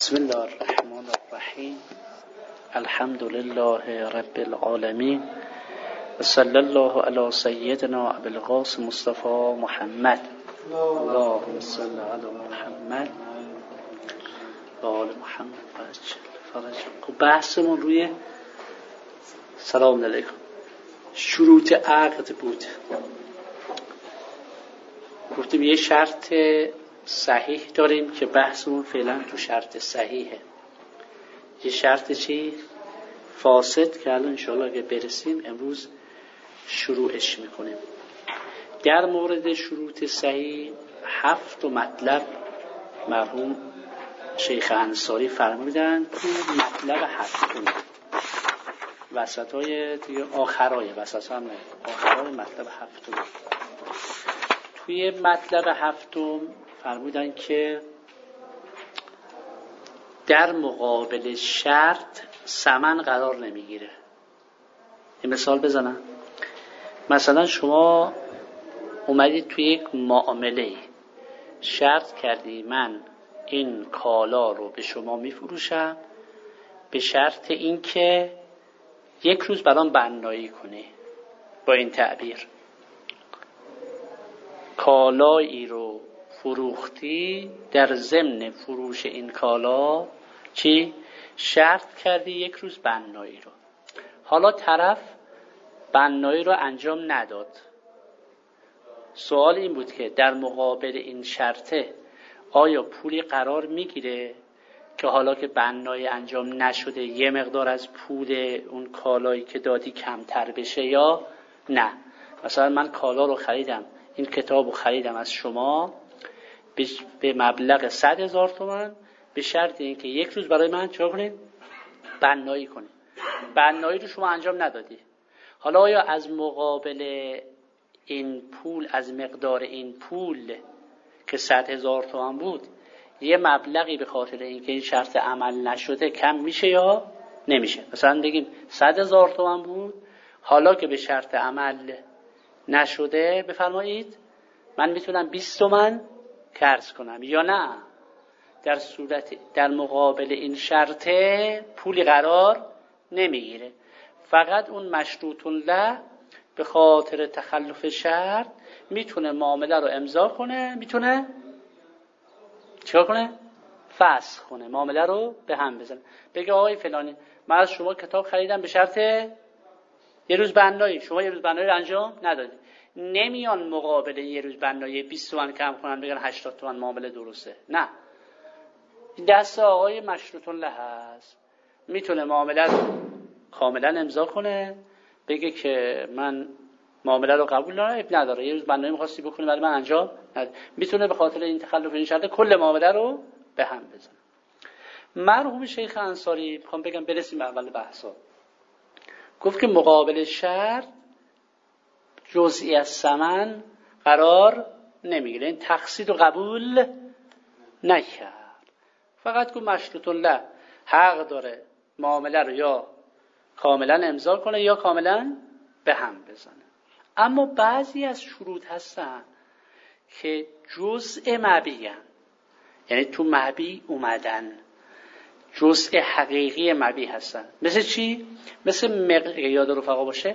بسم الله الرحمن الرحیم. الحمد لله رب العالمین و صلی الله علی سیدنا ابی القاسم مصطفی محمد. اللهم صل علی محمد و آل محمد فرج. خب بحثمون روی سلام علیکم شروط عقد بود. گفتیم یه شرط صحیح داریم که بحثمون فعلا تو شرط صحیحه. یه شرط چی؟ فاسد که الان انشاءالله اگه برسیم امروز شروعش میکنیم. در مورد شروط صحیح 7 مطلب مرحوم شیخ انصاری فرمودن تو مطلب 7 وسطای دیگه آخرای وسط هم نه آخرای مطلب 7 توی مطلب 7 فرمودن که در مقابل شرط ثمن قرار نمیگیره. یه مثال بزنم. مثلا شما اومدید توی یک معامله شرط کردی من این کالا رو به شما میفروشم به شرط این که یک روز برام بنایی کنی. با این تعبیر کالایی رو فروختی در ضمن فروش این کالا چی؟ شرط کردی یک روز بنایی رو. حالا طرف بنایی رو انجام نداد. سوال این بود که در مقابل این شرطه آیا پولی قرار میگیره که حالا که بنایی انجام نشده یه مقدار از پول اون کالایی که دادی کمتر بشه یا نه؟ مثلا من کالا رو خریدم، این کتاب رو خریدم از شما به مبلغ 100,000 تومان به شرط اینکه یک روز برای من چه کنید؟ بنایی کنید. بنایی رو شما انجام ندادی. حالا آیا از مقابل این پول، از مقدار این پول که 100,000 تومان بود یه مبلغی به خاطر اینکه این شرط عمل نشده کم میشه یا نمیشه؟ مثلا بگیم 100,000 تومان بود، حالا که به شرط عمل نشده بفرمایید من میتونم 20 تومان قرض کنم یا نه؟ در صورت در مقابل این شرط پولی قرار نمیگیره. فقط اون مشروط له به خاطر تخلف شرط میتونه معامله رو امضا کنه، میتونه چیکار کنه؟ فسخ کنه، معامله رو به هم بزنه. بگه آقای فلانی من از شما کتاب خریدم به شرط یه روز بنایی، شما یه روز بنایی رو انجام ندادید. نمیان مقابل یه روز بنایی 20 تومن کم کنن بگن 80 تومن معامله درسته. نه، این دست آقای مشروط له هست. میتونه معامله رو کاملا امضا کنه، بگه که من معامله رو قبول دارم، اب نداره یه روز بنایی می‌خواستی بکنی ولی من انجام ندادم. میتونه به خاطر این تخلف این شرط کل معامله رو به هم بزنه. مرحوم شیخ انصاری میخوام بگم برسیم به اول بحثا. گفت که مقابل شرط جزئی از ثمن قرار نمیگیره. این تقسیط رو قبول نکرد. فقط که مشروط له حق داره معامله رو یا کاملا امضا کنه یا کاملا به هم بزنه. اما بعضی از شروط هستن که جزء مبیعن، یعنی تو مبیع اومدن، جزء حقیقی مبیع هستن. مثل چی؟ مثل یاد رفقا باشه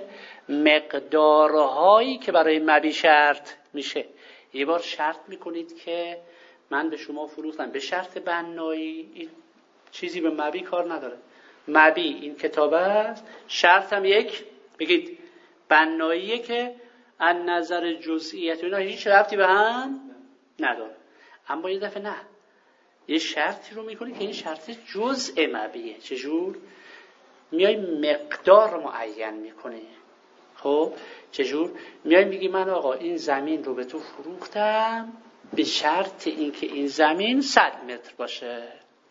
مقدارهایی که برای مبیع شرط میشه. یه بار شرط میکنید که من به شما فروختم به شرط بنایی، این چیزی به مبیع کار نداره. مبیع این کتابه است، شرط هم یک بگید بناییه که از نظر جزئیات اینا هیچ ربطی به هم نداره. اما یه دفعه نه، یه شرطی رو میکنی که این شرط جزء مبیعه. چجور؟ میای مقدار معین میکنی. خب چجور؟ میای میگی من آقا این زمین رو به تو فروختم به شرط اینکه این زمین 100 متر باشه.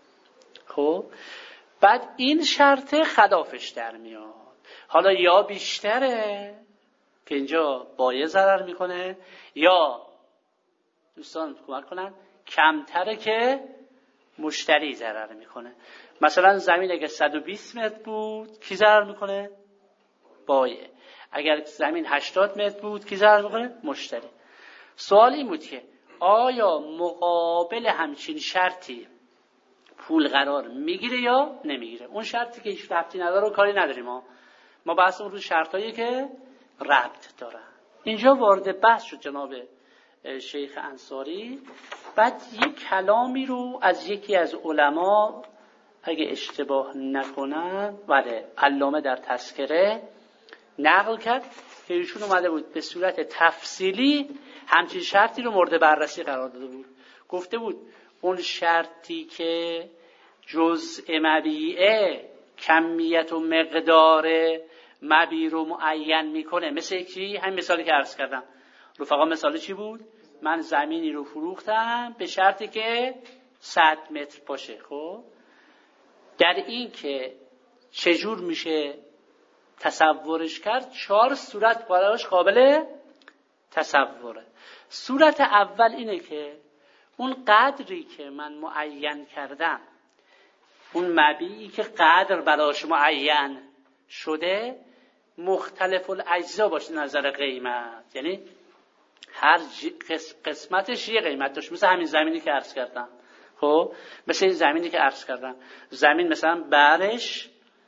خب بعد این شرط خلافش در میاد. حالا یا بیشتره که اینجا بایع ضرر میکنه یا دوستان کمک کنن کمتره که مشتری ضرر میکنه. مثلا زمین اگه 120 متر بود کی ضرر میکنه؟ بایع. اگر زمین 80 متر بود کی ضرر میکنه؟ مشتری. سوال این بود که آیا مقابل همچین شرطی پول قرار میگیره یا نمیگیره. اون شرطی که هیچ ربطی نداره و کاری نداریم ما بحث اون رو شرطایی که ربط دارن. اینجا وارد بحث شد جناب شیخ انصاری. بعد یک کلامی رو از یکی از علما اگه اشتباه نکنم علامه در تذکره نقل کرد که ایشون اومده بود به صورت تفصیلی همچین شرطی رو مورد بررسی قرار داده بود. گفته بود اون شرطی که جزء مبیعه کمیت و مقدار مبیع رو معین میکنه، مثل کی؟ همین مثالی که عرض کردم. رفقا مثال چی بود؟ من زمینی رو فروختم به شرطی که 100 متر باشه. خب در این که چجور میشه تصورش کرد؟ 4 صورت براش قابل تصوره. صورت اول اینه که اون قدری که من معین کردم، اون مبیعی که قدر براش معین شده مختلف الاجزا باشه نظر قیمت، یعنی هر قسمتش یه قیمت داشت. مثل همین زمینی که عرض کردم. خب مثل این زمینی که عرض کردم، زمین مثلا برش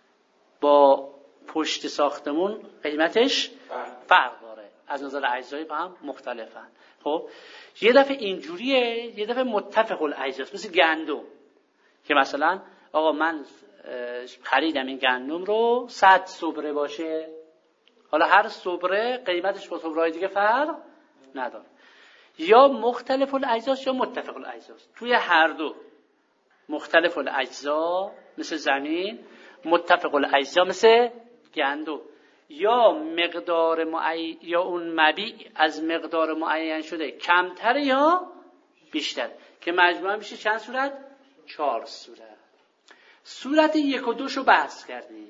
با پشت ساختمون قیمتش فرق داره، از نظر اجزایی با هم مختلفن. خب یه دفعه اینجوریه، یه دفعه متفق الاجزاست. مثل گندم که مثلا آقا من خریدم این گندم رو 100 صبره باشه، حالا هر صبره قیمتش با صبرهای دیگه فرق نداره. یا مختلف الاجزاست یا متفق الاجزاست. توی هر دو مختلف الاجزا مثل زمین، متفق الاجزا مثل گندم. یا مقدار معین، یا اون مبیع از مقدار معین شده کمتر یا بیشتر، که مجموعاً میشه چند صورت؟ 4 صورت. صورت 1 و 2 شو بحث کردیم.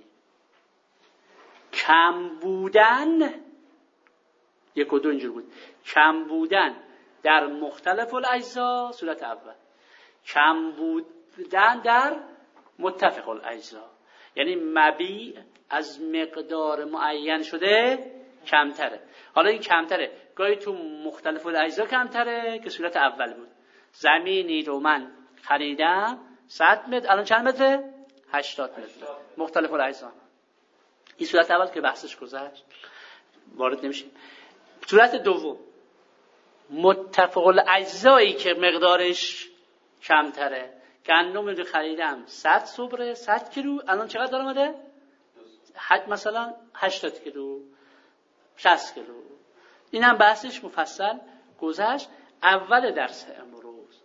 کم بودن 1 و 2 اینجور بود. کم بودن در مختلف الاجزا صورت اول، کم بودن در متفق الاجزا، یعنی مبیع از مقدار معین شده کمتره. حالا این کمتره گاهی تو مختلف الاجزا کمتره که صورت اول بود. زمینی رو من خریدم 100 متر، الان چند متره؟ 80 متر. مختلف الاجزا. این صورت اول که بحثش گذشت، وارد نمیشیم. صورت دوم متفق الاجزایی که مقدارش کمتره. گندم رو خریدم 100 صبره 100 کیلو، الان چقدر داره اومده؟ مثلا 80 کیلو 60 کیلو. اینم بحثش مفصل گذشت. اول درس امروز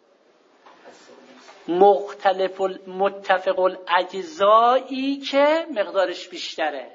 متفق الاجزایی که مقدارش بیشتره.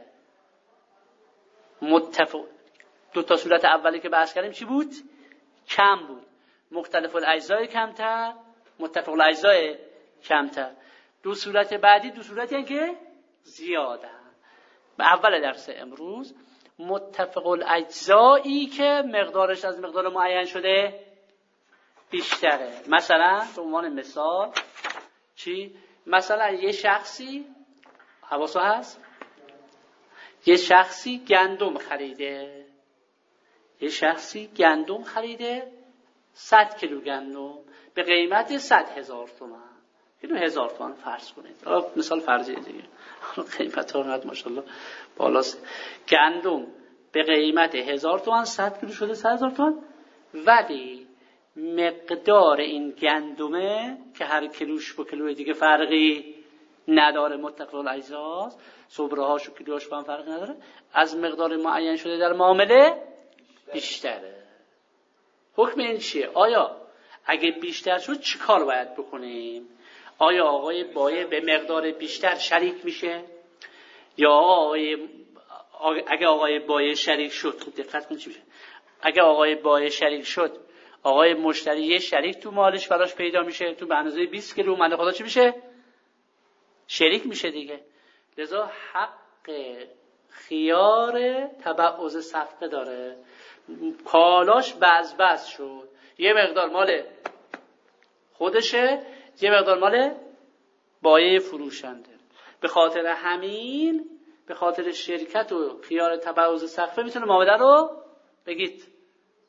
متفق، 2 تا صورت اولی که بحث کردیم چی بود؟ کم بود. مختلف الاجزای کمتر، متفق الاجزای کمتر. 2 صورت بعدی 2 صورتی هستند که زیاده. به اول درس امروز متفق الاجزایی که مقدارش از مقدار معین شده بیشتره. مثلا به عنوان مثال چی؟ مثلا یه شخصی حواسو هست، یه شخصی گندم خریده، یه شخصی گندم خریده 100 کیلو گندم به قیمت 100,000 تومان. اینو 1000 تومان فرض کنید. مثال فرضیه دیگه. قیمت ها قد ماشاءالله بالاست. گندم به قیمت 1000 تومان 100 کیلو شده 100,000 تومان، ولی مقدار این گندمه که هر کیلوش با کیلوی دیگه فرقی نداره، متفق الاجزاست، صبره هاش و کیلوهاش با هم فرق نداره، از مقدار معین شده در معامله بیشتره. حکم این چیه؟ آیا اگه بیشتر شد چی کار باید بکنیم؟ آیا آقای بایع به مقدار بیشتر شریک میشه؟ یا اگه آقای بایع شریک شد، خوب دقت کنید چی میشه. اگه آقای بایع شریک شد، آقای مشتری یه شریک تو مالش براش پیدا میشه، تو به اندازه 20 کیلو من خدا چی میشه؟ شریک میشه دیگه. لذا حق خیار تبعض صفقه داره. کالاش بز شد، یه مقدار مال خودشه، یه مقدار مال بایع فروشنده. به خاطر همین، به خاطر شرکت و خیار تبعض صفقه میتونه معامله رو بگید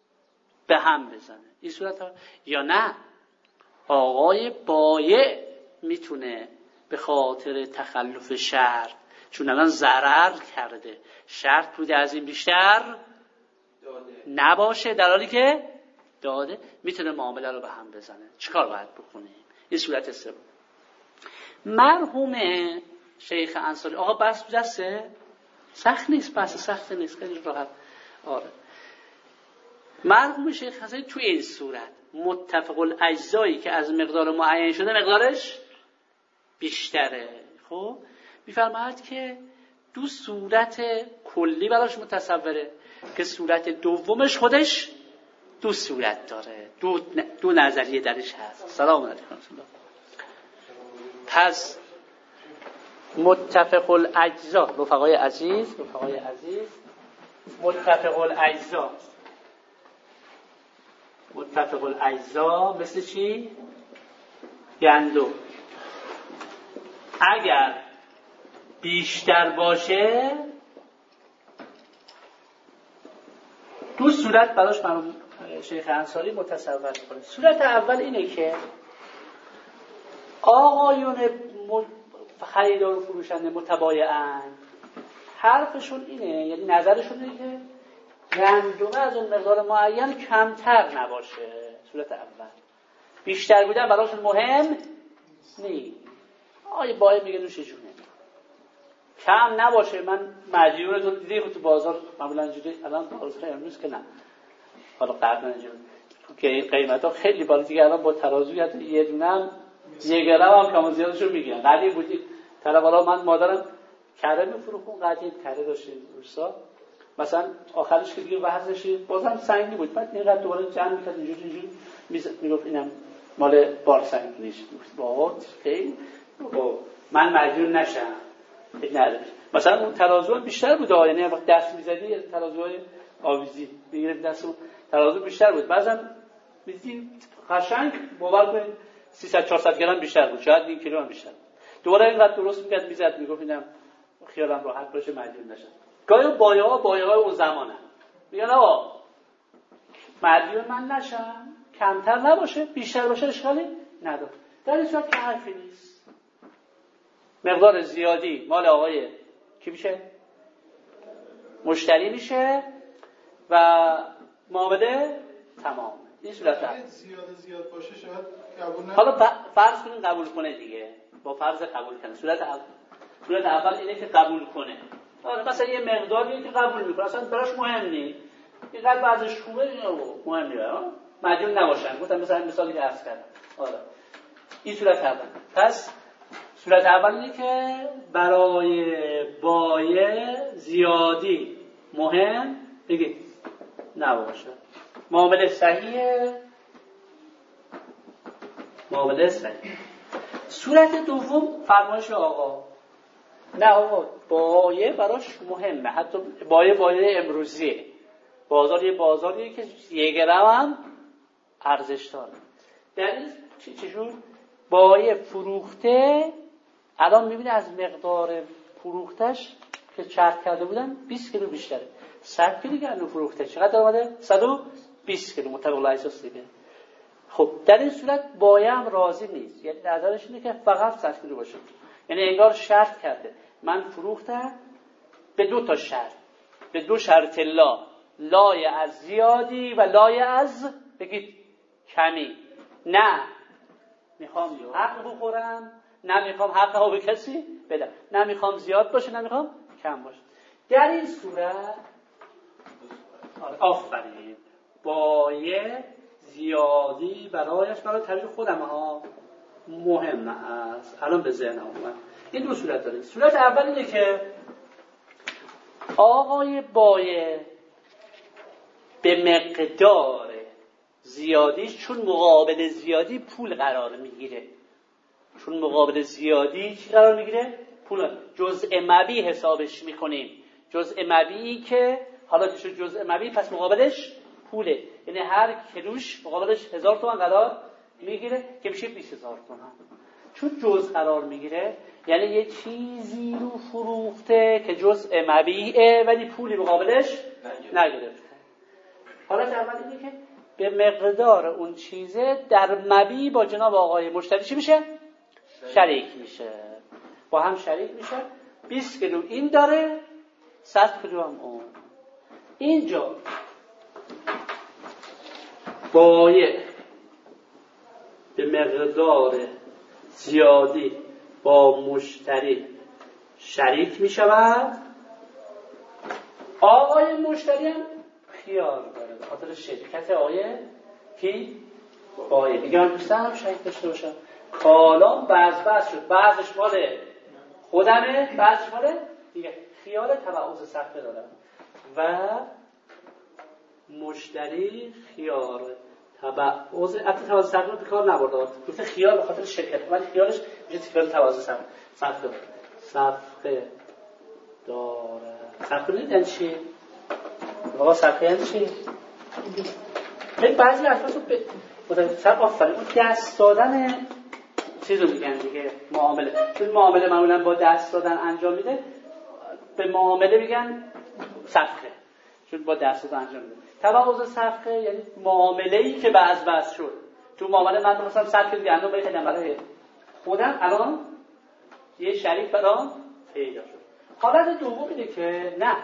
به هم بزنه. این صورت ها. یا نه، آقای بایع میتونه به خاطر تخلف شرط، چون الان ضرر کرده، شرط بوده از این بیشتر نباشه، در حالی که داده، میتونه معامله رو به هم بزنه. چیکار باید بکنیم؟ این صورت سوم. مرحوم شیخ انصاری، آقا بس دسته؟ سخت نیست، بس سخت نیست، خیلی راحت. آره. مرحوم شیخ انصاری توی این صورت متفق الاجزایی که از مقدار معین شده مقدارش بیشتره. خب میفرماید که دو صورت کلی براش متصوره که صورت دومش خودش دو صورت داره، دو نظریه درش هست. سلام علیکم. پس متفق الاجزا، رفقای عزیز، متفق الاجزا مثل چی؟ گندم اگر بیشتر باشه دو صورت براش مرحوم شیخ انصاری متصور می‌کنه. صورت اول اینه که آقایون خریدار و فروشنده متبایعن، حرفشون اینه، یعنی نظرشون اینه که گندم از اون مقدار معین کمتر نباشه. صورت اول بیشتر بودن براشون مهم نیست. آقای بایع میگه نوش جونه، کم نباشه. من مدیون تو دیدی تو بازار معمولا اینجوری، الان بازار امروز که نه، حالا قبلا اینجوری که این قیمتا خیلی بالا دیگه. الان با ترازوی حتی یه دونه یه گرم هم کم و زیادشو میگیرن. قدیم بودی طرف، حالا من مادرم کره میفروخون، قدیم کره داشتیم روستا، مثلا آخرش که دیگه وزنش بازم سنگی بود، بعد اینقدر دوباره جمع می‌کرد اینجوری میگفت اینم مال بارسنگ نیست. بابا خیلی من مجبور نشم نه. مثلا اون ترازو بیشتر بود، یعنی وقتی دست می‌زدی ترازوهای آویزی میگیره دستو، ترازو بیشتر بود. بعضن می‌دید قشنگ باور کنید 300 400 گرم بیشتر بود، شاید 1 کیلو هم بیشتر. دوباره اینقدر درست می‌کرد می‌زد، میگفت اینم خیالم راحت باشه مجبور نشم. گاهی بایع‌های اون زمانه میگن آقا مدیون من نشم، کمتر نباشه بیشتر باشه اشکالی نداره. در این صورت که حرفی نیست، مقدار زیادی مال آقای کی میشه؟ مشتری میشه و معامله تمام. این صورت زیاد باشه شاید قبول نکنه. حالا فرض کنیم قبول کنه دیگه، با فرض قبول کنه. صورت اول اینه که قبول کنه. مثلا یه مقداریه که قبول میکنه، اصلا براش مهم نیست، اینقدر بعضش خوبه مهم نیست، مدیون نباشن. گفتم مثلا مثالی که عرض کردم. آره این صورت اول. پس صورت اول اینه که برای بایع زیادی مهم بگید نباشه، معامله صحیحه. صورت دوم فرمایش آقا، نه آقا بایع براش مهمه، حتی بایع امروزیه، بازار یه بازاریه که 1 گرم هم ارزش داره. در این چجور بایع فروخته الان میبینه از مقدار فروختش که چرخ کرده بودن 20 کیلو بیشتره. 100 کیلو گندم فروخته چقدر اومده؟ 120 کیلو مطابق لایسنس دیگه. خب در این صورت بایع هم راضی نیست، یعنی نظرش اینه که فقط 100 کیلو باشه. یعنی انگار شرط کرده من فروختم به 2 تا شرط، به 2 شرط لای از زیادی و لای از بگید کمی. نه میخوام حق بخورم، نه میخوام حقمو به کسی بدم، نه میخوام زیاد باشه نه میخوام کم باشه. در این صورت آفرین بایع زیادی برای طبیع خودم مهم است. الان به ذهنم اومد. این 2 صورت داره. صورت اول اینه که آقای بایع به مقدار زیادیش، چون مقابل زیادی پول قرار میگیره، چون مقابل زیادی چی قرار میگیره؟ پول. جزء مبیع حسابش میکنیم، جزء مبیعی که حالا که شد جزء مبیع پس مقابلش پوله، یعنی هر کیلوش مقابلش 1000 تومان قرار میگیره که میشه 20000 تومان. چون جزء قرار میگیره یعنی یه چیزی رو فروخته که جزء مبیعه ولی پولی مقابلش نگرفته. حالت اول اینه که به مقدار اون چیزه در مبیع با جناب آقای مشتری چی میشه؟ شریک میشه، با هم شریک میشه. 20 کیلو این داره، 100 کیلو هم اون. اینجا بایع به مقدار زیادی با مشتری شریک می شود. آقای مشتری هم خیار داره به خاطر شرکت آقای کی؟ بایع. میگه من دوست دارم شریک داشته باشم. کالا بز شد، بعضش مال خودمه، بعضش مال دیگه. خیال تبعوض صفقه دارم و مشتری خیار تبعوض تبعوض صفقه به کار نبرده، گفته خیال به خاطر شرکت، ولی خیالش میشه خیال تبعوض صفقه داره. صفقه نیدن چی؟ آقا صفقه یعنی چی؟ بعضی اشخاص متوسط آفرین اون دست دادن چیز رو میگن دیگه، معامله. چون معامله معمولا با دست دادن انجام میده، به معامله میگن صفقه، چون با دست دادن انجام میده. تبعوض صفقه یعنی معامله‌ای که بس شد. تو معامله من مثلا 100 کیلو گندم بخریدم برای خودم، الان یه شریک برام پیدا شد. حالت دوم اینه که نه،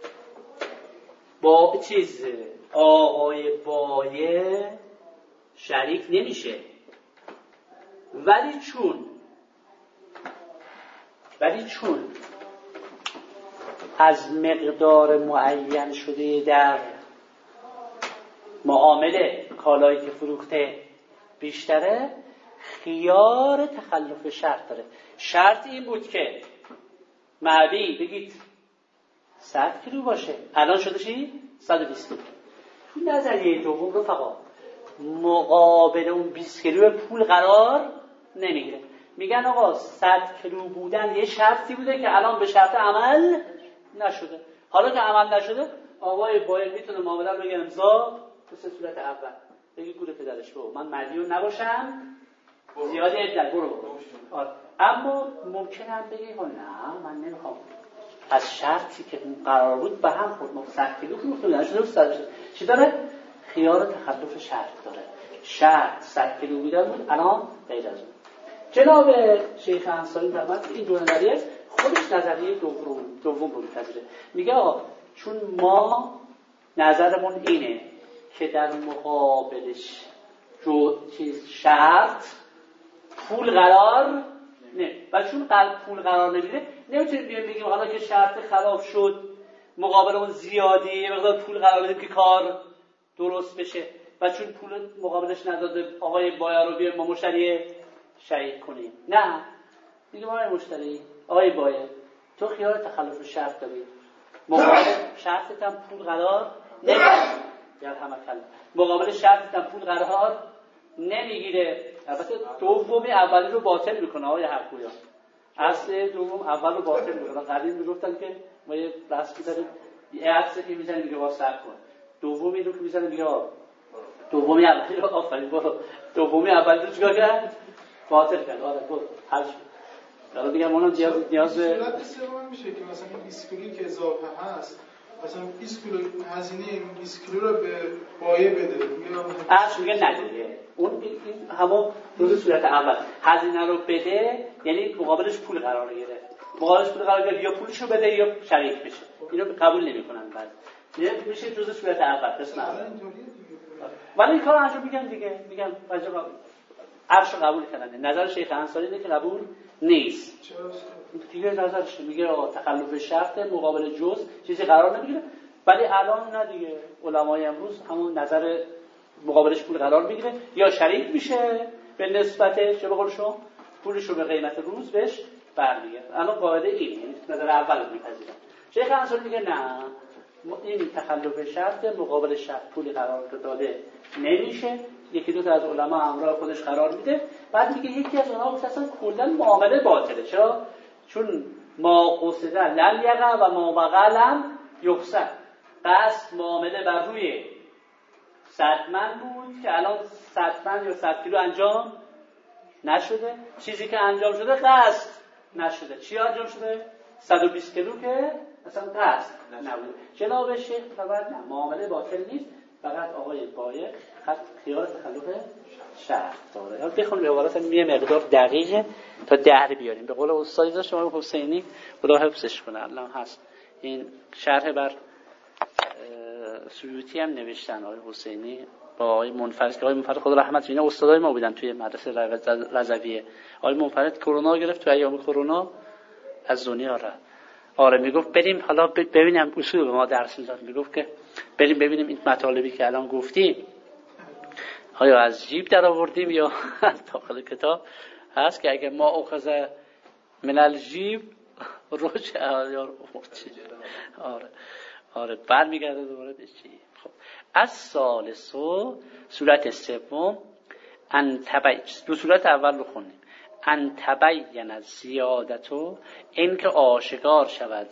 با چیز آقای بایع شریک نمیشه، ولی چون از مقدار معین شده در معامله کالایی که فروخته بیشتره، خیار تخلف شرط داره. شرط این بود که معبی بگید 100 کیلو باشه، الان شده چی؟ 120 کیلو. تو نظریه دوم رفقا مقابل اون 20 کیلو پول قرار نمیگیره. میگن آقا 100 کیلو بودن یه شرطی بوده که الان به شرط عمل نشده. حالا که عمل نشده، آقای باید میتونه معامله رو بگه امضا به صورت اول. بگی گوره پدرش برو، من مدیون نباشم، زیادی عدل برو. اما ممکنه بگی نه من نمیخوام، از شرطی که قرار بود به هم خورد، ما 100 کیلو فروختیم نشده 100 چی داره؟ خیار تخلف شرط داره. شرط 100 کیلو بودن بود، الان غیر از اون. جناب شیخ انصاری فرمود این دو نظریه خودش نظریه دوم رو می‌پذیره. میگه آقا چون ما نظرمون اینه که در مقابلش شرط پول قرار نه، و چون پول قرار نمیده نمیتونیم بگیم حالا که شرط خلاف شد مقابل اون زیادی یه مقدار پول قرار بدیم که کار درست بشه، و چون پول مقابلش نداده آقای بایع رو بیایم ما مشتری شریک کنیم. نه، میگیم آقای مشتری، آقای بایع تو خیال تخلف شرط داری، مقابل شرطت هم پول قرار نمیگیره، مقابل شرطت هم پول قرار نمیگیره. البته دومی اولی رو باطل میکنه آقای حقوقیان، اصل دوم اول رو باطل میکنه. قدیم میگفتن که ما یه رسمی داریم یه عکسی که میزنیم میگه واسه کن، دومی رو که میزنه میگه دومی اولی رو آفرین برو، دومی اولی رو چیکار کرد؟ باطل کرد. آره برو حل شد. حالا دیگه ما نیاز به صورت سوم میشه که مثلا این 20 کیلویی که اضافه هست، مثلا 20 کیلو هزینه 20 کیلو رو به بایع بده، میگه ندیگه اون این همون روز صورت اول هزینه رو بده، یعنی مقابلش پول قرار گرفت. مقابلش پول قرار گرفت یا پولشو بده یا شریک بشه. اینو قبول نمی‌کنن بعد. میشه جزء صورت اول قسم اول. ولی این کارو انجام میگن دیگه، میگن واجب عرش قبول کردن. نظر شیخ انصاری اینه که قبول نیست. دیگه نظرش میگه آقا تخلف شرط مقابل جزء چیزی قرار نمیگیره، ولی الان نه دیگه. علمای امروز همون نظر مقابلش پول قرار میگیره یا شریک میشه به نسبت چه به قول شما پولشو به قیمت روز بهش برمیگرده. الان قاعده این، یعنی نظر اول رو میپذیرن. شیخ انصاری میگه نه، این تخلف شرط مقابل شرط پولی قرار داده نمیشه. یکی دو تا از علما همراه خودش قرار میده، بعد میگه یکی از اونها گفت اصلا کلا معامله باطله. چرا؟ چون ما قصد لم یقع و ما وقع لم یقصد. قصد معامله بر روی 100 من بود که الان 100 من یا 100 کیلو انجام نشده. چیزی که انجام شده قصد نشده. چی انجام شده؟ 120 کیلو که اصلا قصد نبود. جناب شیخ فرمود نه، معامله باطل نیست، فقط آقای بایع خیال تخلف شرط داره. حالا بخونیم عبارت یه مقدار دقیقه تا 10 بیاریم. به قول استاد شما حسینی خدا حفظش کنه الله هست، این شرح بر سیوطی هم نوشتن آقای حسینی با آقای منفرد که آقای منفرد خدا رحمت اینا استادای ما بودن توی مدرسه رضویه. آقای منفرد کرونا گرفت تو ایام کرونا از دنیا رفت. آره میگفت بریم حالا ببینیم اصول به ما درس میداد، میگفت که بریم ببینیم این مطالبی که الان گفتیم آیا از جیب در آوردیم یا از داخل کتاب هست که اگه ما اخذ من الجیب روش آره برمیگرده دوباره به چی. خب از ثالثو صورت سوم دو صورت اول رو خونیم. ان تبین زیادتو، این که آشکار شود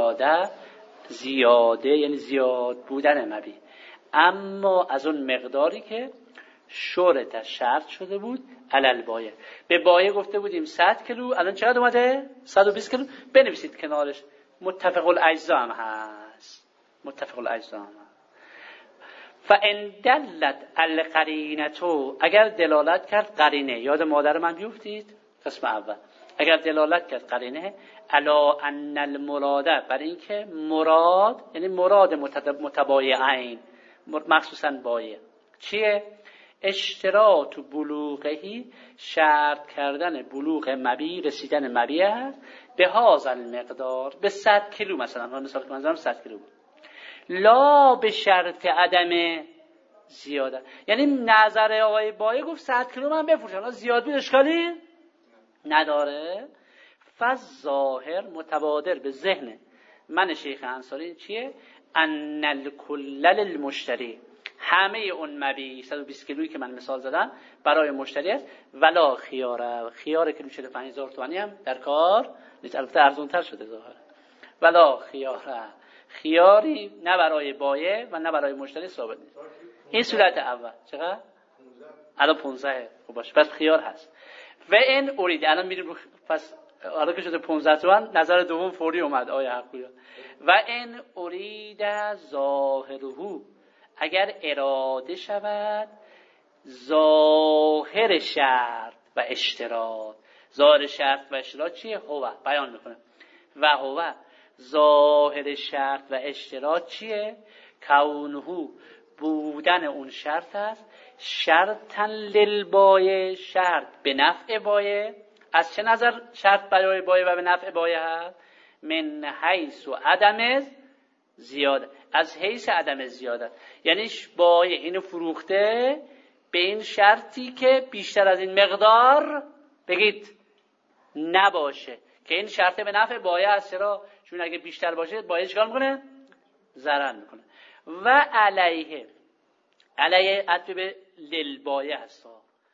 زیاده یعنی زیاد بودن مبی، اما از اون مقداری که شرط شرط شده بود علل بایه. به بایه گفته بودیم 100 کیلو، الان چقدر اومده؟ 120 کیلو. بنویسید کنارش متفق الاجزا هم هست، متفق الاجزا هم هست. فان دلت القرینتو، اگر دلالت کرد قرینه، یاد مادر من بیفتید قسم اول، اگر دلالت کرد قرینه الا ان المراده، بر این که مراد یعنی مراد متبایعین مخصوصا بایه چیه؟ اشتراط بلوغهی، شرط کردن بلوغ مبی، رسیدن مبی است به هذا المقدار، به 100 کیلو مثلا، مثال که منظورم 100 کیلو بود، لا به شرط عدم زیاده. یعنی نظر آقای بایه گفت 100 کیلو من بفروشم، زیاد بود اشکالی نداره. فظاهر متبادر به ذهن من شیخ انصاری چیه؟ ان الکل للمشتری، همه اون مبی 120 کیلویی که من مثال زدم برای مشتری است. ولا خیار کیلو 45000 تومانی هم در کار نیست، البته ارزان‌تر شده ظاهرا. ولا خیاری نه برای بایع و نه برای مشتری ثابت نیست. این صورت اول. چقدر؟ الان 15. خب باشه پس خیار هست. و این اورید الان میریم رو، پس حالا که شده 15 تومن نظر دوم فوری اومد آیه حقوقی. و این اورید ظاهره، اگر اراده شود ظاهر شرط و اشتراط. ظاهر شرط و اشتراط چیه؟ هو بیان میکنه. و هو ظاهر شرط و اشتراط چیه؟ کونه بودن اون شرط است، شرطن للبایع، شرط به نفع بایع. از چه نظر شرط برای بایع و به نفع بایع هست؟ من حیث و عدم زیاده، از حیث عدم زیاده، یعنی بایع اینو فروخته به این شرطی که بیشتر از این مقدار بگید نباشه، که این شرط به نفع بایع است. چرا؟ چون اگه بیشتر باشه بایع چیکار میکنه؟ ضرر میکنه. و علیه عطف به للبایع هست،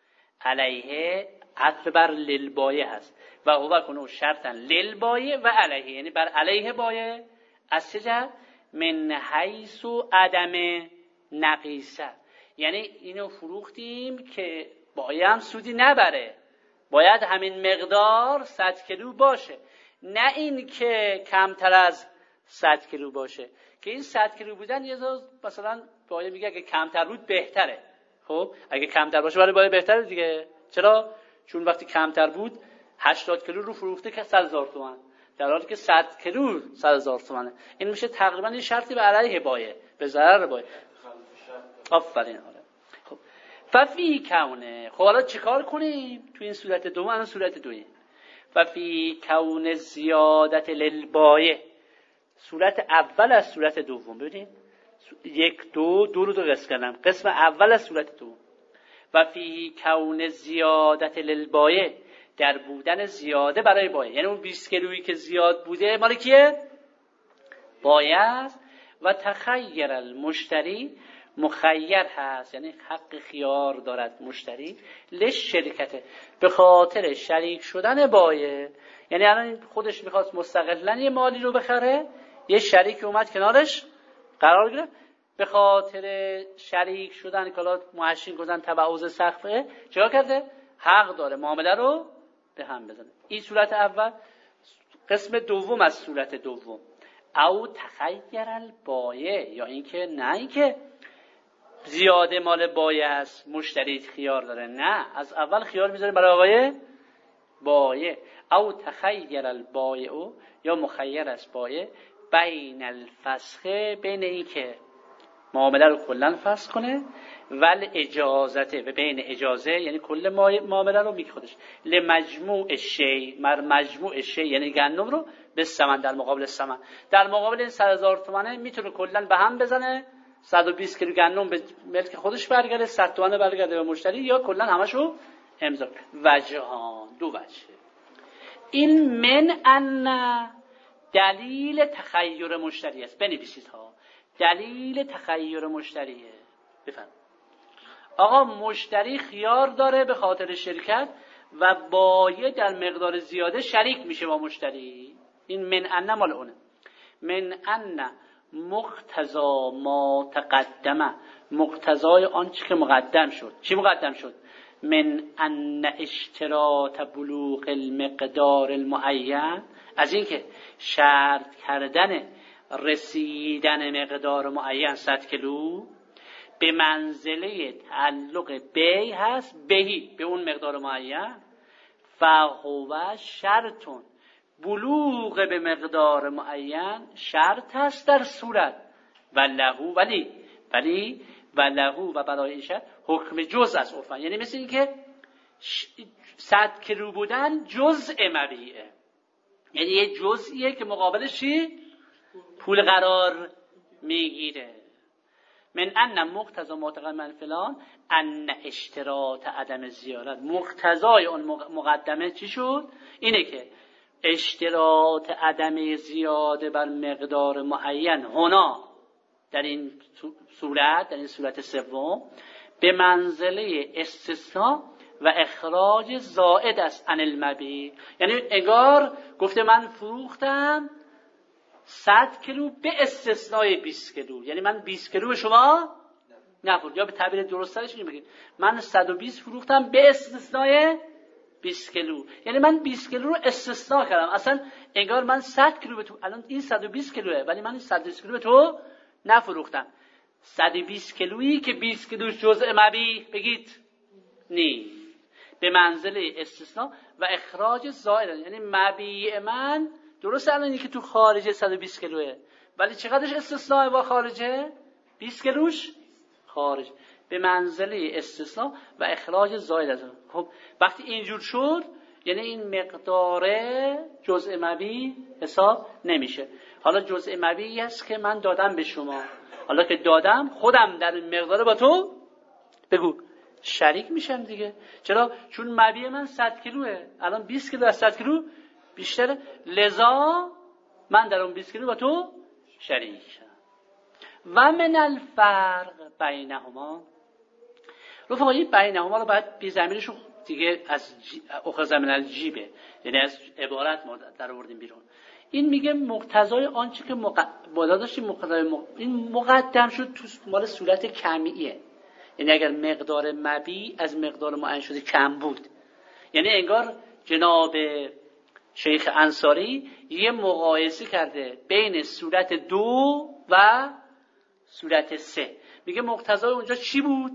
علیه عطف بر للبایع هست. و هو کنه شرطن للبایع و علیه، یعنی بر علیه بایع. از چه جهت؟ من حیث و عدم نقیصه، یعنی اینو فروختیم که بایع هم سودی نبره، باید همین مقدار 100 کیلو باشه، نه این که کمتر از 100 کیلو باشه. که این 100 کیلو بودن یه روز مثلا بایع میگه اگه کمتر بود بهتره. خب اگه کمتر باشه برای بایع بهتره دیگه. چرا؟ چون وقتی کمتر بود 80 کیلو رو فروخته که 100,000 تومان، در حالی که 100 کیلو 100,000 تومانه. این میشه تقریبا این شرطی به علیه بایع، به ضرر بایع. آفرین. خب ففی کونه، خب حالا چیکار کنیم تو این صورت دوم؟ الان صورت دویه. ففی کون زیادت للبایع، صورت اول از صورت دوم. ببینید 1 2 رو قسم کردم، قسم اول از صورت دوم. و فی کون زیادت للبایع، در بودن زیاده برای بایع، یعنی اون 20 کیلویی که زیاد بوده مال کیه؟ بایع است. و تخیر المشتری، مخیر هست یعنی حق خیار دارد مشتری، للشرکت، به خاطر شریک شدن بایع. یعنی الان خودش میخواست مستقلاً یه مالی رو بخره، یه شریک اومد کنارش قرار گرفت، به خاطر شریک شدن که حالا محشین گفتن تبعوض سقفه، چرا کرده؟ حق داره معامله رو به هم بزنه. این صورت اول. قسم دوم از صورت دوم، او تخیر البایع، یا اینکه نه اینکه زیاده مال بایع است، مشتری خیار داره. نه، از اول خیار میذاره برای آقای بایع. او تخیر البایع، یا مخیر است بایع، بین الفسخ، بین این که معامله رو کلا فسخ کنه، ول اجازته، و بین اجازه یعنی کل معامله رو میگه خودش، لمجموع شی، مجموع شی یعنی گندم رو به ثمن، در مقابل ثمن، در مقابل این 100,000 تومانه میتونه کلا به هم بزنه، 120 کیلو گندم به ملک خودش برگرده، 100 تومانه برگرده به مشتری، یا کلا همشو امضا. وجهان، دو وجه. این من ان دلیل تخیر مشتری است. بنویسید ها، دلیل تخیر مشتریه. بفرمایید. آقا مشتری خیار داره به خاطر شرکت و بایع در مقدار زیاده شریک میشه با مشتری. این من ان مال اونه. من ان مقتضا ما تقدمه، مقتضای آنچه که مقدم شد. چی مقدم شد؟ من ان اشتراط بلوغ المقدار المعین، از این که شرط کردن رسیدن مقدار معین 100 کیلو به منزله تعلق بی هست، بهی به اون مقدار معین، فهو شرطون، بلوغ به مقدار معین شرط هست در صورت و لهو، ولی و لهو و برای این شرط حکم جز است عرفاً. یعنی مثل این که 100 کیلو بودن جزء مبیعه، یعنی یه جزئیه که مقابلش چی؟ پول قرار میگیره. من ان مقتضا معتقد من فلان ان اشتراط عدم زیارت، مقتضای اون مقدمه چی شد؟ اینه که اشتراط عدم زیاده بر مقدار معین هنا، در این صورت، در این صورت سوم، به منزله استثناء و اخراج زائد است عن المبیع. یعنی انگار گفته من فروختم 100 کیلو به استثنای 20 کیلو، یعنی من 20 کیلو به شما نفروختم، یا به تعبیر درستش این بگید من 120 فروختم به استثنای 20 کیلو، یعنی من 20 کیلو رو استثناء کردم. اصلا انگار من 100 کیلو به تو، الان این 120 کیلوه ولی من 120 کیلو به تو نفروختم. 120 کیلویی که 20 کیلوش جزء مبیع بگید نی، به منزله استثناء و اخراج زائد، یعنی مبیع من درسته الان که تو خارجه 120 کیلوه ولی چقدرش استثناء با خارجه؟ 20 کیلوش خارج، به منزله استثناء و اخراج زائد از اون. خب وقتی اینجور شد یعنی این مقدار جزء مبیع حساب نمیشه. حالا جزء مبیعی است که من دادم به شما، حالا که دادم خودم در این مقدار با تو بگو شریک میشم دیگه. چرا؟ چون مبیع من 100 کیلوه، الان 20 کیلو از 100 کیلو بیشتره، لذا من در اون 20 کیلو با تو شریک شدم. و من الفرق بینهما، رفقایی بینهما رو باید بی ضمیرش دیگه از اخذ من الجیبه، یعنی از عبارت ما در آوردیم بیرون. این میگه مقتضای آنچه که بالا داشتیم مقتضای این مقدم شد تو مال صورت کمیه، یعنی اگر مقدار مبیع از مقدار معین شده کم بود، یعنی انگار جناب شیخ انصاری یه مقایسه کرده بین صورت 2 و صورت 3. میگه مقتضای اونجا چی بود؟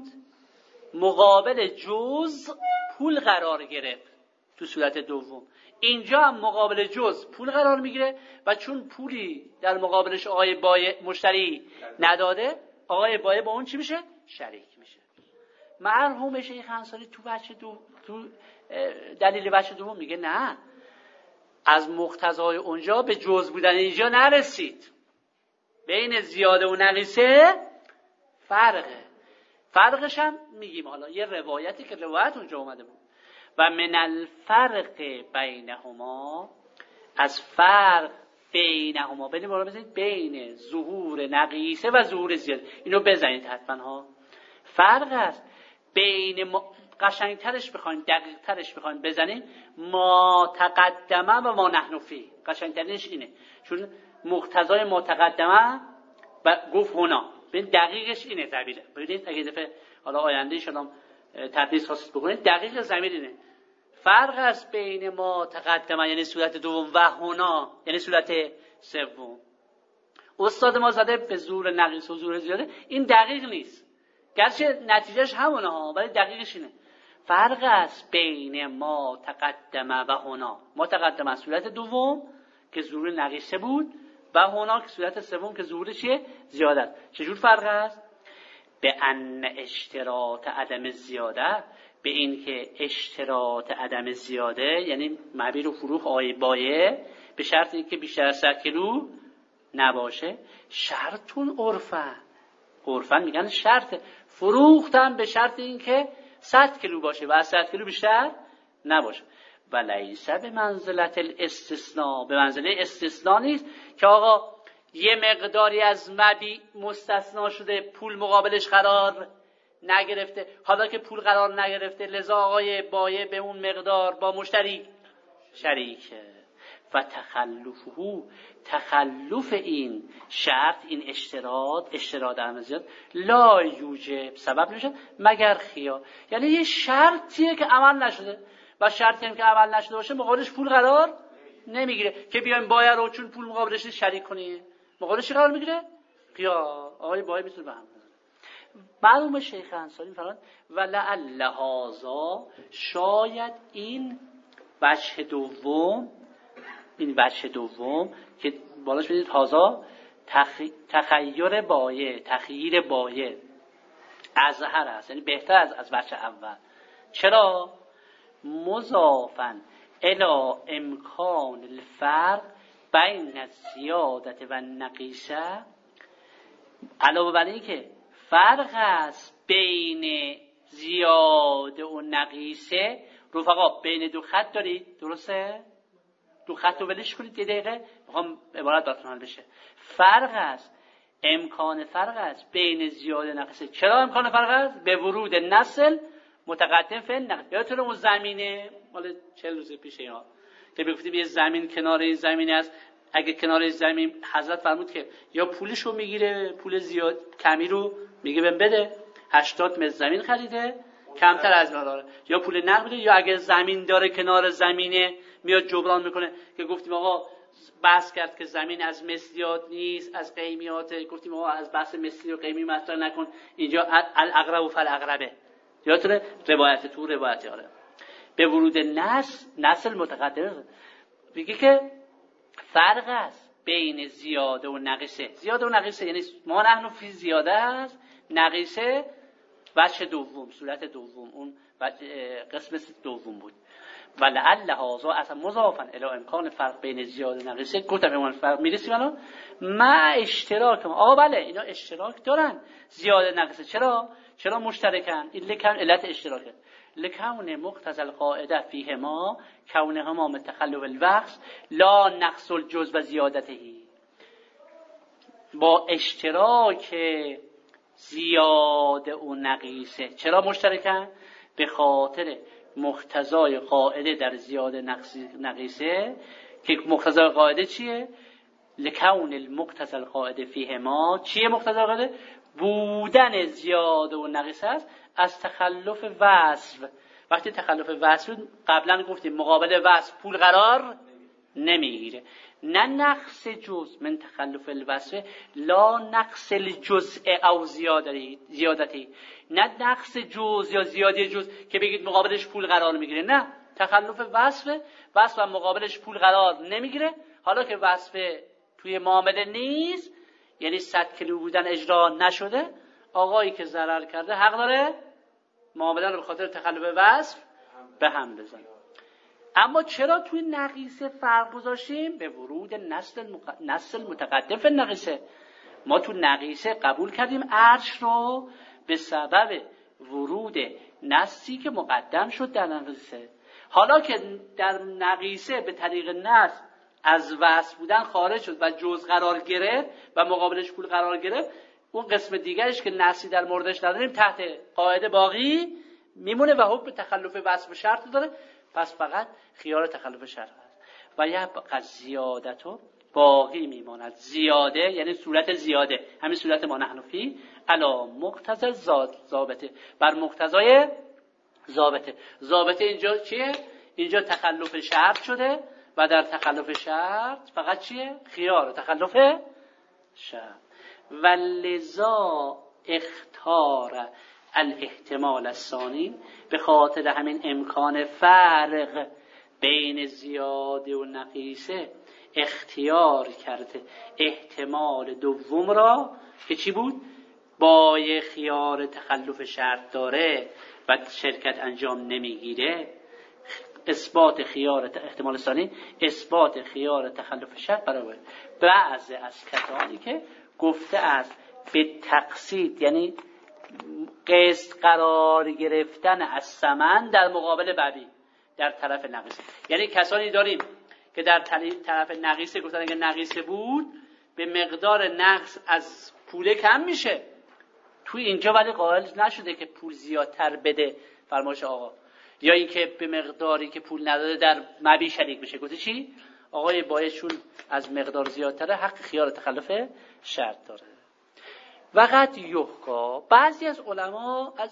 مقابل جز پول قرار گرفت تو صورت دوم، اینجا هم مقابل جز پول قرار میگیره و چون پولی در مقابلش آقای بایع مشتری نداده، آقای بایع با اون چی میشه؟ شریک میشه. مرحوم شیخ انصاری تو دلیل وجه دوم میگه نه، از مقتضای اونجا به جز بودن اینجا نرسید، بین زیاده و نقیصه فرقه. فرقش هم میگیم حالا یه روایتی که روایت اونجا اومده بود. و من الفرق بینهما، از فرق بینهما، بین ظهور نقیصه و ظهور زیاده، اینو بزنید حتما ها. فرق است بین قشنگترش بخواین دقیقترش بخواین بزنین ما تقدمه و ما نحن فی، قشنگترش اینه، چون مقتضای ما تقدمه و گفت هنا، ببین دقیقش اینه تعبیر. ببینید اگه دفعه حالا آینده ان شاءالله تدریس خاص بکنید دقیق ضمیر اینه. فرق است بین ما تقدمه یعنی صورت دوم و هنا یعنی صورت سوم. استاد ما زده به زور نقیص و زور زیاده، این دقیق نیست. گرچه نتیجهش همونه ها، ولی دقیقش اینه. فرق است بین ما تقدمه و هنا. ما تقدمه صورت دوم که ظهور نقیصه بود و هنا که صورت سوم که ظهور چیه؟ زیادت. چجور فرق است؟ به ان اشتراط عدم زیاده، به این که اشتراط عدم زیاده یعنی معبیر و فروخ آیه بایه به شرط اینکه بیشتر از 100 کیلو نباشه. شرطون عرفن میگن شرط فروختن به شرط اینکه 100 کیلو باشه و از 100 کیلو بیشتر نباشه. و لیس به منزلت الاستثناء، به منزله استثناء نیست که آقا یه مقداری از مبیع مستثنا شده، پول مقابلش قرار نگرفته. حالا که پول قرار نگرفته لذا آقای بایع به اون مقدار با مشتری شریکه. و تخلف این شرط، این اشتراط عدم زیاد لا یوجب، سبب نمیشه مگر خیار. یعنی یه شرطیه که عمل نشده و شرطی هم که عمل نشده باشه مقابلش پول قرار نمیگیره که بیایم بایع رو چون پول مقابلش شریک کنی مقابلش قرار میگیره خیار. آقای بایع میتونه به هم بزنه. معلومه شیخ انصاری میفرماد و لعل هذا، شاید این وجه دوم، این وجه دوم که بالاش بدید هازا تخییر بایع ازهر است، یعنی بهتر از وجه اول. چرا؟ مضافن الی امکان الفرق بین الزیادت و النقیصه، علاوه بر این که فرق است بین زیاده و نقیصه. رفقا بین دو خط دارید، درسته؟ دو خط رو ولش کنید یه دقیقه، میخوام عبارت براتون حل بشه. فرق است، امکان فرق است بین زیاده و نقیصه. چرا امکان فرق است؟ به ورود نسل متقدم فعل نقیصه. یادتونه اون زمینه مال 40 روز پیش اینا که بگفتیم یه زمین کنار این زمینه است، اگه کنار زمین حضرت فرمود که یا پولشو میگیره، پول زیاد کمی رو میگه بهم بده، 80 متر زمین خریده کمتر از داره، یا پول نقد میده، یا اگه زمین داره کنار زمینه میاد جبران میکنه. که گفتیم آقا بحث کرد که زمین از مثلیات نیست، از قیمیات. گفتیم آقا از بحث مثلی و قیمی مطرح نکن، اینجا الاقرب فالاقربه. یادتونه روایت آره. به ورود نسل متقدم میگه که فرق است بین زیاده و نقیصه. زیاده و نقیصه یعنی ما نحن فی زیاده است، نقیصه وجه دوم، صورت دوم، اون قسمت دوم بود. و لعل هذا اصلا مضافن الی امکان فرق بین زیاده و نقیصه. گفتم امکان فرق میرسیم الان ما اشتراک. آقا بله اینا اشتراک دارن زیاده نقیصه. چرا مشترکن؟ این لکن علت اشتراکه. لکون مقتضى القاعده فیهما کونهما متخلف الوقت لا نقص الجزء و زیادته. با اشتراک زیاده و نقیصه چرا مشترکن؟ به خاطر مقتضای قاعده در زیاده نقیصه که مقتضای قاعده چیه؟ لکون المقتضى القاعده فیهما. چیه مقتضای قاعده؟ بودن زیاده و نقیصه است از تخلف وصف. وقتی تخلف وصف قبلا گفتیم مقابل وصف پول قرار نمیگیره. نه نقص جزء من تخلف الوصف لا نقص الجزء او زیادتی. نه نقص جزء یا زیادی جزء که بگید مقابلش پول قرار میگیره. نه، تخلف وصف و مقابلش پول قرار نمیگیره. حالا که وصف توی معامله نیست، یعنی 100 کیلو بودن اجرا نشده، آقایی که ضرر کرده حق داره معامله رو به خاطر تخلف وصف به هم بزنه. اما چرا توی نقیصه فرق گذاشتیم؟ به ورود نسل متقدم فی نقیصه. ما تو نقیصه قبول کردیم عرش رو به سبب ورود نسلی که مقدم شد در نقیصه. حالا که در نقیصه به طریق نسل از وصف بودن خارج شد و جزء قرار گرفت و مقابلش پول قرار گرفت، اون قسم دیگرش که نسلی در موردش نداریم تحت قاعده باقی میمونه و حکم تخلف وصف شرط داره. پس فقط خیار تخلف شرط هست و یبقى زیادتو باقی میماند. زیاده یعنی صورت زیاده، همین صورت ما نحن فی علی مقتضی ضابطه، بر مقتضای ضابطه. ضابطه اینجا چیه؟ اینجا تخلف شرط شده و در تخلف شرط فقط چیه؟ خیار تخلف شرط. و لذا اختار الاحتمال الثانی، به خاطر همین امکان فرق بین زیاده و نقیصه اختیار کرده احتمال دوم را که چی بود؟ بایع خیار تخلف شرط داره و شرکت انجام نمیگیره. اثبات خیار احتمال ثانی، اثبات خیار تخلف شرط برای بعضی از کسانی که گفته است به تقسیط، یعنی قسط قرار گرفتن از ثمن در مقابل ببی در طرف نقیصه. یعنی کسانی داریم که در طرف نقیصه گفتن اگه نقیصه بود به مقدار نقص از پول کم میشه، توی اینجا ولی قائل نشده که پول زیادتر بده فرمایش آقا، یا اینکه به مقداری که پول نداده در مبی شریک بشه. گفته چی؟ آقای بایع چون از مقدار زیادتره حق خیار تخلف شرط داره. وقت یحکا، بعضی از علما از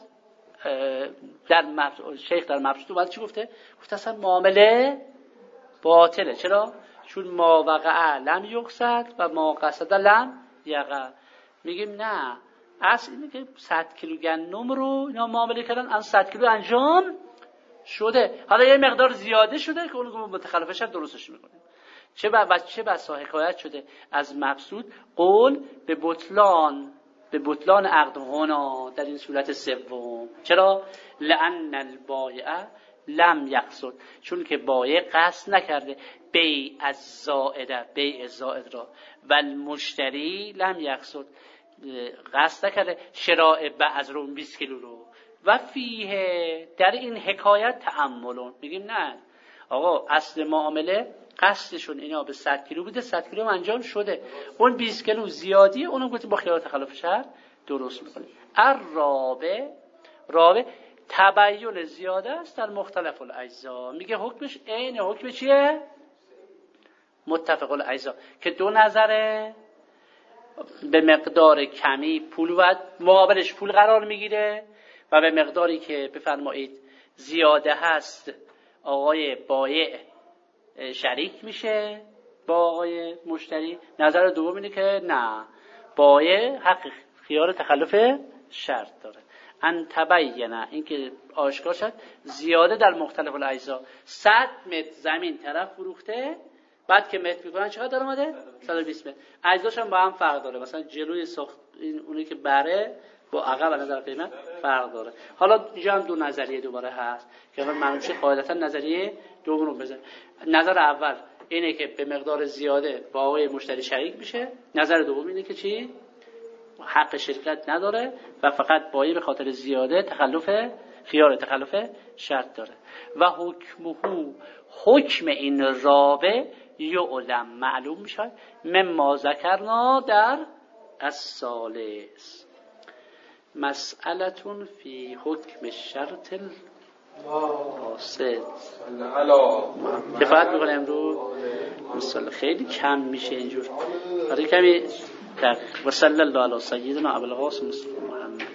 شیخ در مبسوط اومد چی گفته؟ گفته اصلا معامله باطله. چرا؟ چون ما وقع لم یقصد و ما قصد لم یقع. میگیم نه، اصل اینه که 100 کیلو گندم رو اینا معامله کردن، از 100 کیلو انجام شده، حالا یه مقدار زیاده شده که اون متخلف شرط درستش میکنه. چه بسا حکایت شده از مبسوط قول به بطلان عقد هنا در این صورت سوم. چرا؟ لأن البایع لم یقصد، چون که بایع قصد نکرده بیع زائد را، و المشتری لم یقصد، قصد نکرده شراء بعض رو 20 کیلو رو. و فیه، در این حکایت تأملون، میگیم نه آقا اصل معامله قصدشون اینا به 100 کیلو بوده، 100 کیلو انجام شده، اون 20 کیلو زیادی اونم گفتیم با خیار تخلف شرط درست میکنیم. رابع تبین زیاده است در مختلف الاجزا، میگه حکمش عین حکم چیه؟ متفق الاجزا، که دو نظره به مقدار کمی پول و مقابلش پول قرار میگیره و به مقداری که بفرمایید زیاده هست آقای بایع شریک میشه با آقای مشتری. نظر دوم اینه که نه، بایع حق خیار تخلف شرط داره. ان تبینه، این که آشکار شد زیاده در مختلف الاجزا. 100 متر زمین طرف فروخته، بعد که متر میکنن چقدر در اومده؟ 120 متر. اجزاش هم با هم فرق داره، مثلا جلوی ساخت این اونی که بره با عقب از نظر قیمت فرق داره. حالا اینجا هم دو نظریه دوباره هست که من منوشه قاعدتا نظریه دوم رو بزن. نظر اول اینه که به مقدار زیاده با آقای مشتری شریک میشه. نظر دوم اینه که چی؟ حق شرکت نداره و فقط بایع به خاطر زیاده خیار تخلف شرط داره. و حکم این رابع یعلم، معلوم میشه مما ذکرنا در الثالث. مسئلتون فی حکم شرط الفاسد. کفایت میکنه امروز مثلا خیلی کم میشه اینجور، برای کمی و صلی الله علی سیدنا ابوالقاسم محمد.